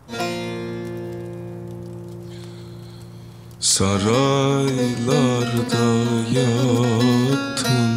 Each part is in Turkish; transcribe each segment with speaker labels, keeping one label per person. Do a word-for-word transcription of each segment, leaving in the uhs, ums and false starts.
Speaker 1: Saraylarda yattım,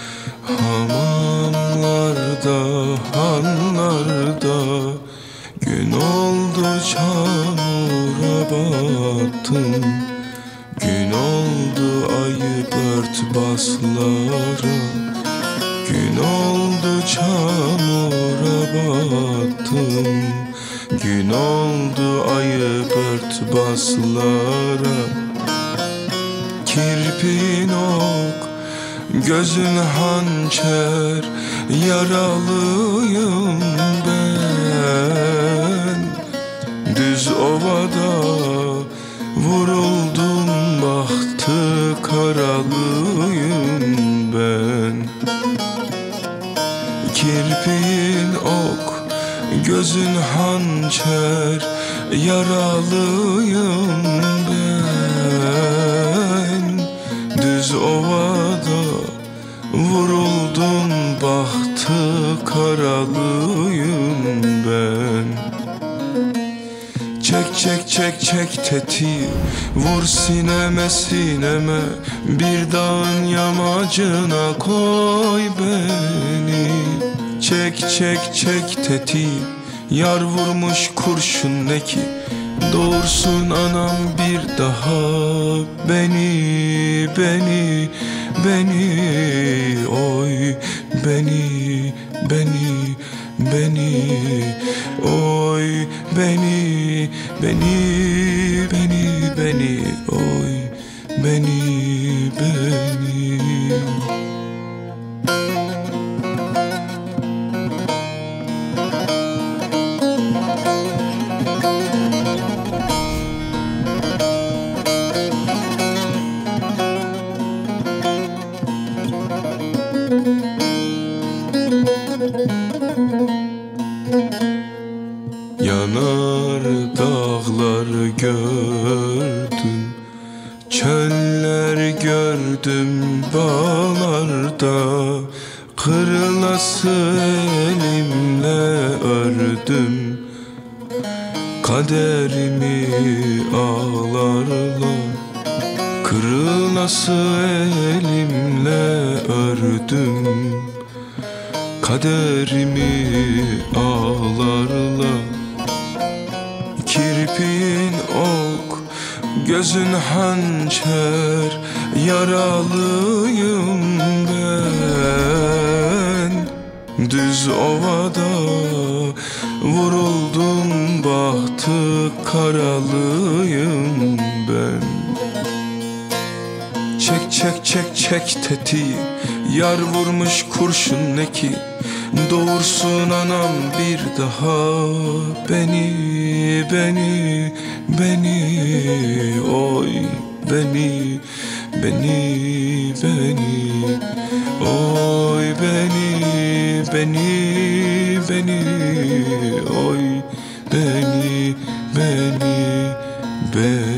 Speaker 1: hamamlarda, hanlarda. Gün oldu çamura battım, gün oldu ayıp örtbaslara. Gün oldu çamura battım, gün oldu ayıp örtbaslara. Kirpin ok, gözün hançer, yaralıyım ben. Düz ovada vuruldum, bahtı karalıyım ben. Kirpin ok, gözün hançer, yaralıyım ben. Düz ovada vuruldum, bahtı karalıyım ben. Çek çek çek çek tetiği, vur sineme sineme, bir dağın yamacına koy beni. Çek çek çek tetiği, yar vurmuş kurşun ne ki, doğursun anam bir daha beni, beni, beni, oy beni, beni, beni, oy beni, beni, beni, beni, oy beni, beni. Yanar dağlar gördüm, çöller gördüm bağlarda. Kırılası elimle ördüm, kaderimi ağlarla. Kırılası elimle ördüm, kaderimi ağlarla. Kirpin ok, gözün hançer, yaralıyım ben. Düz ovada vuruldum, bahtı karalıyım ben. Çek çek çek çek tetiği, yar vurmuş kurşun ne ki, doğursun anam bir daha beni, beni, beni, oy beni, beni, beni, oy beni, beni, beni, oy beni, beni, beni.